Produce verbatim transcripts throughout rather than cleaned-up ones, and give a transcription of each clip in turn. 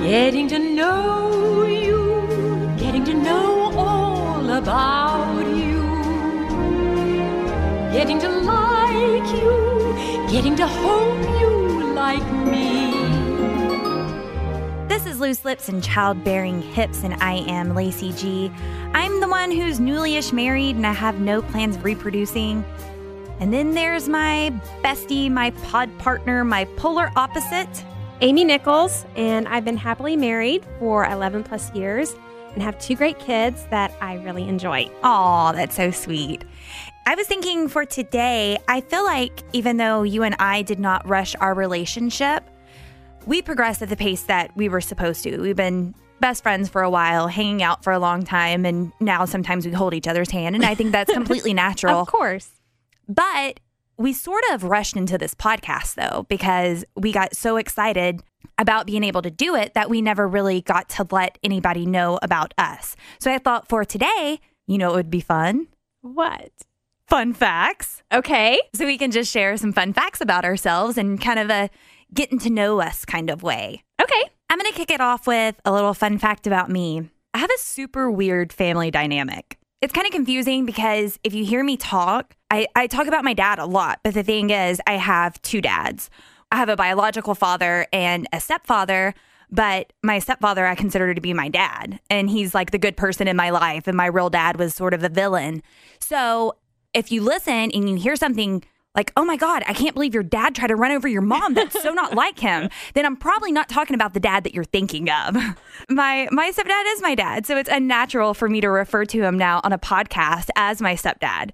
Getting to know you, getting to know all about you, getting to like you, getting to hope you like me. This is Loose Lips and Childbearing Hips, and I am Lacey G. I'm the one who's newly-ish married, and I have no plans of reproducing. And then there's my bestie, my pod partner, my polar opposite, Amy Nichols, and I've been happily married for eleven plus years and have two great kids that I really enjoy. Aw, that's so sweet. I was thinking for today, I feel like even though you and I did not rush our relationship, we progressed at the pace that we were supposed to. We've been best friends for a while, hanging out for a long time, and now sometimes we hold each other's hand, and I think that's completely natural. Of course. But we sort of rushed into this podcast, though, because we got so excited about being able to do it that we never really got to let anybody know about us. So I thought for today, you know, it would be fun. What? Fun facts. Okay. So we can just share some fun facts about ourselves and kind of a getting to know us kind of way. Okay. I'm going to kick it off with a little fun fact about me. I have a super weird family dynamic. It's kind of confusing because if you hear me talk, I, I talk about my dad a lot. But the thing is, I have two dads. I have a biological father and a stepfather. But my stepfather, I consider to be my dad. And he's like the good person in my life. And my real dad was sort of a villain. So if you listen and you hear something like, oh my God, I can't believe your dad tried to run over your mom. That's so not like him. Then I'm probably not talking about the dad that you're thinking of. My my stepdad is my dad. So it's unnatural for me to refer to him now on a podcast as my stepdad.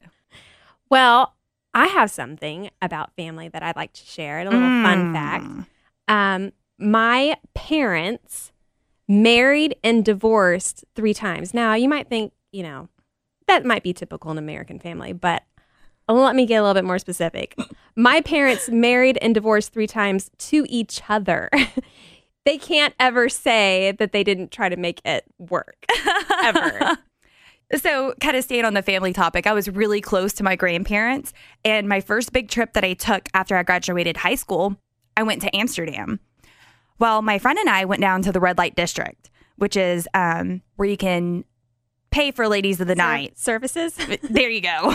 Well, I have something about family that I'd like to share. A little mm. fun fact. Um, my parents married and divorced three times. Now, you might think, you know, that might be typical in an American family, but let me get a little bit more specific. My parents married and divorced three times to each other. They can't ever say that they didn't try to make it work, ever. So kind of staying on the family topic, I was really close to my grandparents. And my first big trip that I took after I graduated high school, I went to Amsterdam. Well, my friend and I went down to the red light district, which is um, where you can pay for ladies of the Ser- night. Services? There you go.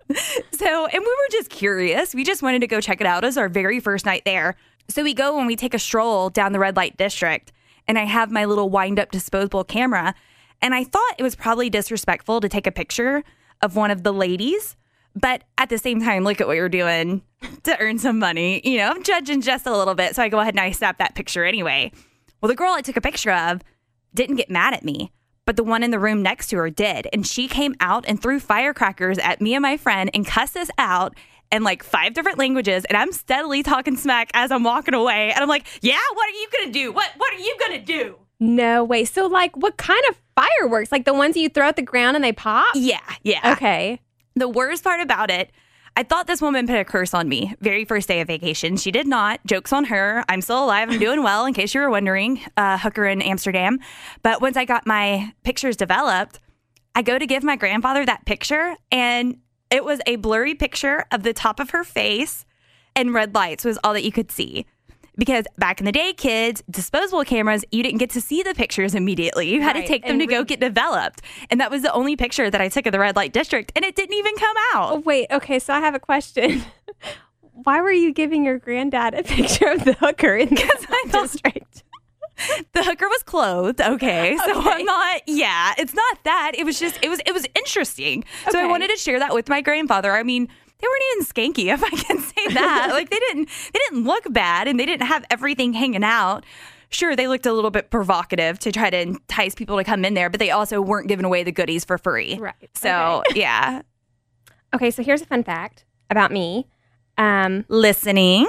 So, and we were just curious. We just wanted to go check it out. It was our very first night there. So we go and we take a stroll down the red light district, and I have my little wind up disposable camera. And I thought it was probably disrespectful to take a picture of one of the ladies. But at the same time, look at what you're doing to earn some money. You know, I'm judging just a little bit. So I go ahead and I snap that picture anyway. Well, the girl I took a picture of didn't get mad at me, but the one in the room next to her did. And she came out and threw firecrackers at me and my friend and cussed us out in like five different languages. And I'm steadily talking smack as I'm walking away. And I'm like, yeah, what are you going to do? What What are you going to do? No way. So like what kind of fireworks? Like the ones you throw at the ground and they pop? Yeah, yeah. Okay. The worst part about it, I thought this woman put a curse on me very first day of vacation. She did not. Joke's on her. I'm still alive. I'm doing well, in case you were wondering. Uh, hooker in Amsterdam. But once I got my pictures developed, I go to give my grandfather that picture, and it was a blurry picture of the top of her face, and red lights was all that you could see. Because back in the day, kids, disposable cameras, you didn't get to see the pictures immediately. You had right. to take them and to re- go get developed. And that was the only picture that I took of the red light district, and it didn't even come out. Oh, wait. Okay, so I have a question. Why were you giving your granddad a picture of the hooker in the district? The hooker was clothed. Okay. So okay. I'm not, yeah, it's not that. It was just, it was, it was interesting. Okay. So I wanted to share that with my grandfather. I mean, they weren't even skanky, if I can say that. Like they didn't, they didn't look bad, and they didn't have everything hanging out. Sure, they looked a little bit provocative to try to entice people to come in there, but they also weren't giving away the goodies for free. Right. So, okay. yeah. Okay, so here's a fun fact about me. Um, Listening.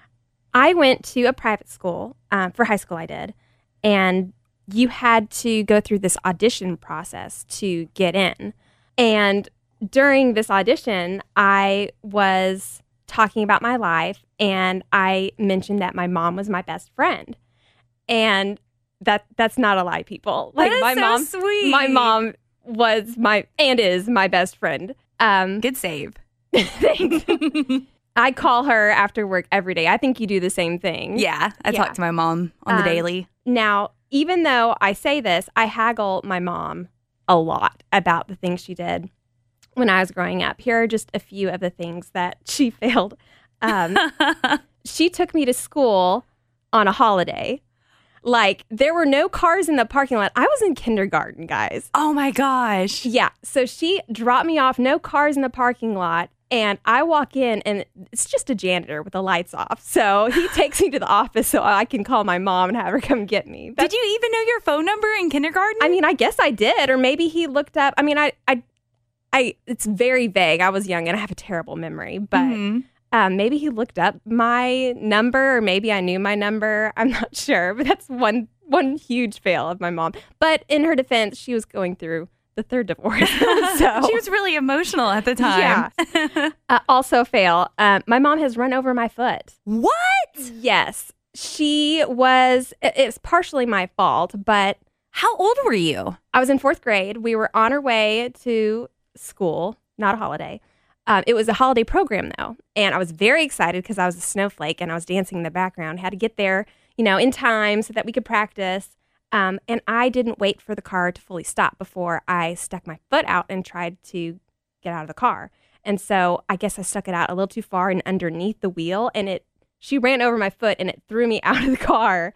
I went to a private school, um, for high school I did, and you had to go through this audition process to get in. And during this audition, I was talking about my life, and I mentioned that my mom was my best friend. And that that's not a lie, people. Like that is my so mom, sweet. My mom was my and is my best friend. Um, Good save. Thanks. I call her after work every day. I think you do the same thing. Yeah, I Yeah. talk to my mom on the Um, daily. Now, even though I say this, I haggle my mom a lot about the things she did when I was growing up. Here are just a few of the things that she failed. Um, she took me to school on a holiday. Like, there were no cars in the parking lot. I was in kindergarten, guys. Oh, my gosh. Yeah. So she dropped me off, no cars in the parking lot. And I walk in, and it's just a janitor with the lights off. So he takes me to the office so I can call my mom and have her come get me. That's, did you even know your phone number in kindergarten? I mean, I guess I did. Or maybe he looked up. I mean, I, I, I it's very vague. I was young, and I have a terrible memory. But Mm-hmm. um, maybe he looked up my number, or maybe I knew my number. I'm not sure. But that's one one huge fail of my mom. But in her defense, she was going through the third divorce. So She was really emotional at the time. Yeah. uh, also fail. Um, my mom has run over my foot. What? Yes. She was, it- it's partially my fault, but How old were you? I was in fourth grade. We were on our way to school, not a holiday. Um, it was a holiday program, though. And I was very excited because I was a snowflake and I was dancing in the background. Had to get there, you know, in time so that we could practice. Um, and I didn't wait for the car to fully stop before I stuck my foot out and tried to get out of the car. And so I guess I stuck it out a little too far and underneath the wheel, and it she ran over my foot and it threw me out of the car.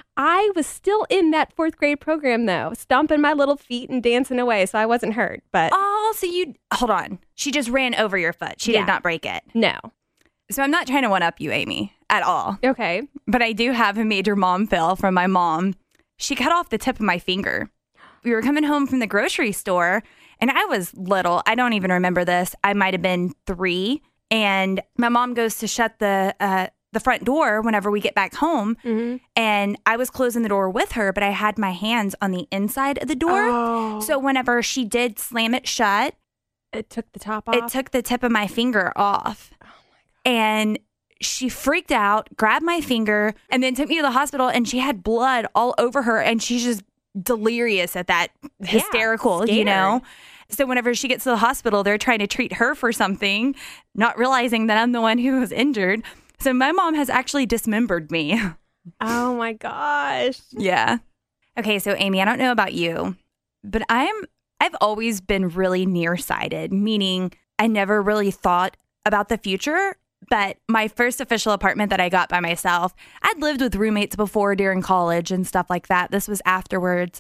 I was still in that fourth grade program, though, stomping my little feet and dancing away, so I wasn't hurt. But Oh, so you, hold on. She just ran over your foot. She Yeah. did not break it. no. So I'm not trying to one-up you, Amy, at all. Okay. But I do have a major mom fail from my mom. She cut off the tip of my finger. We were coming home from the grocery store, and I was little. I don't even remember this. I might have been three. And my mom goes to shut the uh, the front door whenever we get back home. Mm-hmm. And I was closing the door with her, but I had my hands on the inside of the door. Oh. So whenever she did slam it shut, It took the top off. it took the tip of my finger off. Oh my God. And she freaked out, grabbed my finger, and then took me to the hospital, and she had blood all over her, and she's just delirious at that, hysterical, you scared. know? So whenever she gets to the hospital, they're trying to treat her for something, not realizing that I'm the one who was injured. So my mom has actually dismembered me. Oh my gosh. Yeah. Okay, so Amy, I don't know about you, but I'm I've always been really nearsighted, meaning I never really thought about the future. But my first official apartment that I got by myself, I'd lived with roommates before during college and stuff like that. This was afterwards.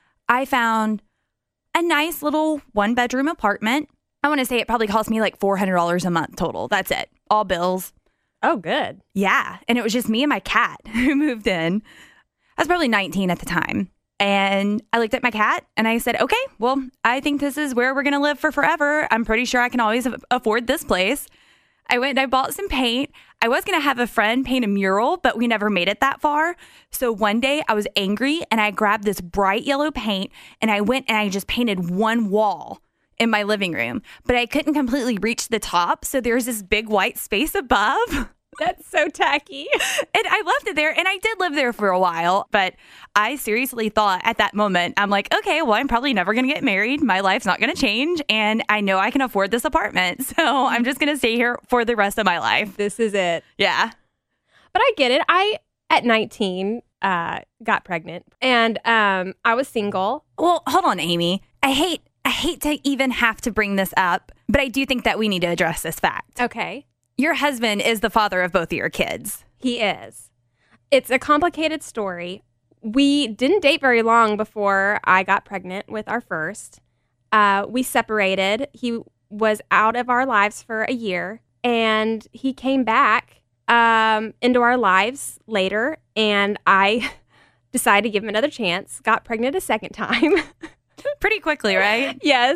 I found a nice little one bedroom apartment. I want to say it probably cost me like four hundred dollars a month total. That's it. All bills. Oh, good. Yeah. And it was just me and my cat who moved in. I was probably nineteen at the time. And I looked at my cat and I said, okay, well, I think this is where we're going to live for forever. I'm pretty sure I can always a- afford this place. I went and I bought some paint. I was going to have a friend paint a mural, but we never made it that far. So one day I was angry and I grabbed this bright yellow paint and I went and I just painted one wall in my living room, but I couldn't completely reach the top. So there's this big white space above. That's so tacky. And I left it there, and I did live there for a while, but I seriously thought at that moment, I'm like, okay, well, I'm probably never going to get married. My life's not going to change, and I know I can afford this apartment, so I'm just going to stay here for the rest of my life. This is it. Yeah. But I get it. I, at nineteen, uh, got pregnant, and um, I was single. Well, hold on, Amy. I hate, I hate to even have to bring this up, but I do think that we need to address this fact. Okay. Your husband is the father of both of your kids. He is. It's a complicated story. We didn't date very long before I got pregnant with our first. Uh, we separated. He was out of our lives for a year, and he came back um, into our lives later, and I decided to give him another chance, got pregnant a second time. Pretty quickly, right? Yes.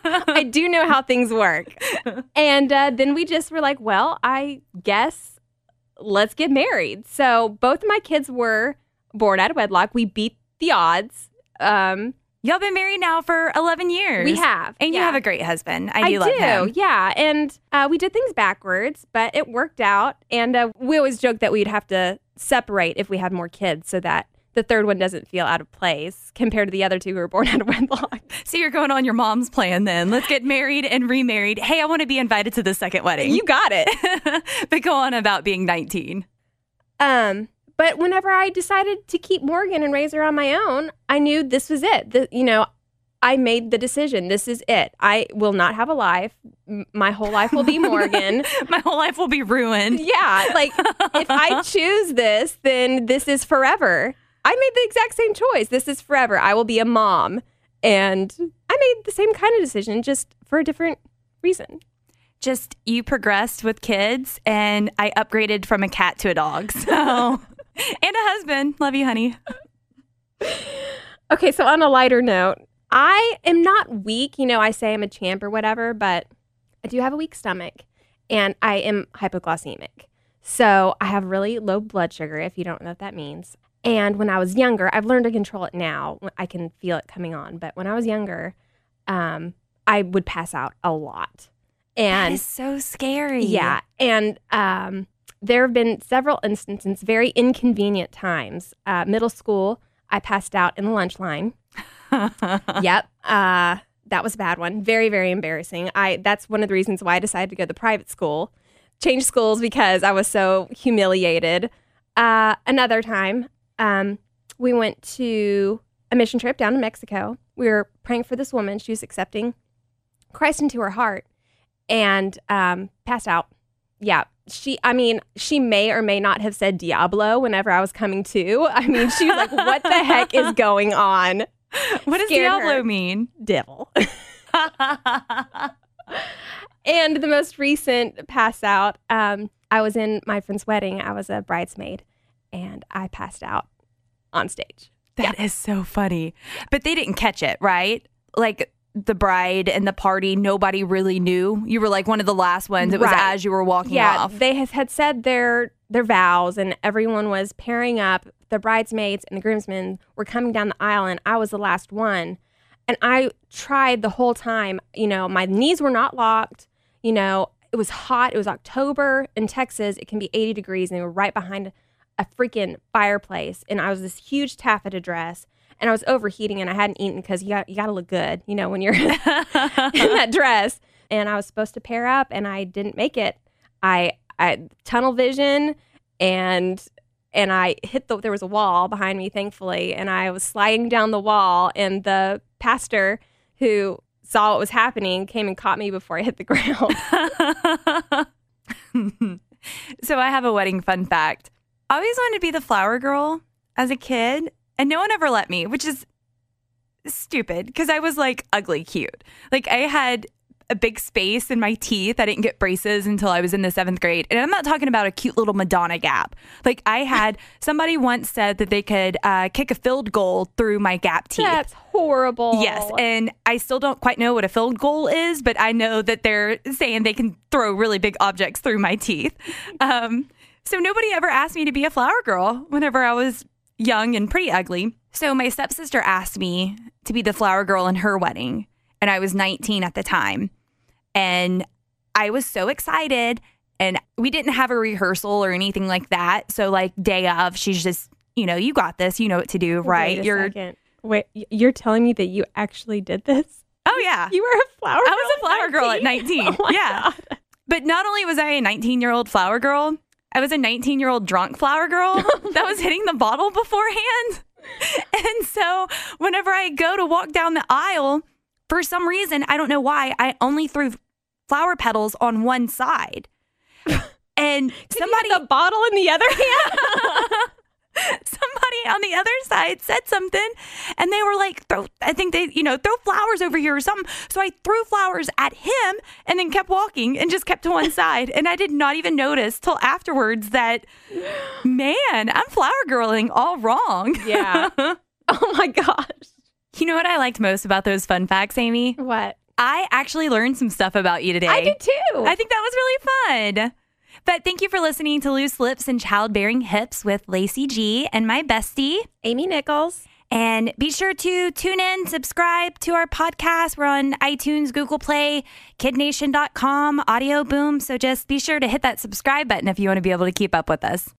I do know how things work. And uh, then we just were like, well, I guess let's get married. So both of my kids were born out of wedlock. We beat the odds. Um, Y'all been married now for eleven years. we have. And you yeah. have a great husband. I do I love do, him. yeah. And uh, we did things backwards, but it worked out. And uh, we always joked that we'd have to separate if we had more kids so that the third one doesn't feel out of place compared to the other two who were born out of wedlock. So you're going on your mom's plan then. Let's get married and remarried. Hey, I want to be invited to the second wedding. You got it. But go on about being nineteen. Um, but whenever I decided to keep Morgan and raise her on my own, I knew this was it. The, you know, I made the decision. This is it. I will not have a life. M- My whole life will be Morgan. My whole life will be ruined. Yeah. Like, if I choose this, then this is forever. I made the exact same choice. This is forever. I will be a mom. And I made the same kind of decision, just for a different reason. Just you progressed with kids, and I upgraded from a cat to a dog. So, and a husband. Love you, honey. Okay, so on a lighter note, I am not weak. You know, I say I'm a champ or whatever, but I do have a weak stomach, and I am hypoglycemic. So I have really low blood sugar, if you don't know what that means. And when I was younger, I've learned to control it now. I can feel it coming on. But when I was younger, um, I would pass out a lot. And That is so scary. yeah. And um, there have been several instances, very inconvenient times. Uh, middle school, I passed out in the lunch line. Yep. Uh, that was a bad one. Very, very embarrassing. I That's one of the reasons why I decided to go to private school. Change schools because I was so humiliated. Uh, another time, um, we went to a mission trip down to Mexico. We were praying for this woman. She was accepting Christ into her heart and um, passed out. Yeah. She, I mean, she may or may not have said Diablo whenever I was coming to. I mean, she was like, what the heck is going on? What does Scared Diablo her. mean? Devil. And the most recent pass out, um, I was in my friend's wedding. I was a bridesmaid, and I passed out on stage. That is so funny. But they didn't catch it, right? Like the bride and the party, nobody really knew. You were like one of the last ones. It was Right. as you were walking Yeah, off. they had, had said their their vows, and everyone was pairing up. The bridesmaids and the groomsmen were coming down the aisle, and I was the last one. And I tried the whole time. You know, my knees were not locked. You know, it was hot. It was October in Texas. It can be eighty degrees, and they were right behind a freaking fireplace. And I was this huge taffeta dress, and I was overheating, and I hadn't eaten because you got you got to look good, you know, when you're in that dress. And I was supposed to pair up, and I didn't make it. I I tunnel vision, and and I hit the. There was a wall behind me, thankfully, and I was sliding down the wall, and the pastor who saw what was happening came and caught me before I hit the ground. So I have a wedding fun fact. I always wanted to be the flower girl as a kid, and no one ever let me, which is stupid because I was like ugly cute. Like I had a big space in my teeth. I didn't get braces until I was in the seventh grade. And I'm not talking about a cute little Madonna gap. Like I had, somebody once said that they could uh, kick a field goal through my gap teeth. That's horrible. Yes, and I still don't quite know what a field goal is, but I know that they're saying they can throw really big objects through my teeth. Um, so nobody ever asked me to be a flower girl whenever I was young and pretty ugly. So my stepsister asked me to be the flower girl in her wedding, and I was nineteen at the time. And I was so excited, and we didn't have a rehearsal or anything like that. So like day of, she's just, you know, you got this, you know what to do, right? Wait a You're second. Wait, y- you're telling me that you actually did this? Oh yeah. You were a flower girl I was a flower girl at nineteen. Oh my Yeah. God. But not only was I a nineteen-year-old flower girl, I was a nineteen-year-old drunk flower girl that was hitting the bottle beforehand. And so whenever I go to walk down the aisle, for some reason, I don't know why, I only threw flower petals on one side. And somebody... the bottle in the other hand? Somebody on the other side said something, and they were like, throw, I think they, you know, throw flowers over here or something. So I threw flowers at him and then kept walking and just kept to one side. And I did not even notice till afterwards that, man, I'm flower girling all wrong. Yeah. Oh my gosh. You know what I liked most about those fun facts, Amy? What? I actually learned some stuff about you today. I did too. I think that was really fun. But thank you for listening to Loose Lips and Childbearing Hips with Lacey G and my bestie, Amy Nichols. And be sure to tune in, subscribe to our podcast. We're on iTunes, Google Play, kid nation dot com, Audio Boom. So just be sure to hit that subscribe button if you want to be able to keep up with us.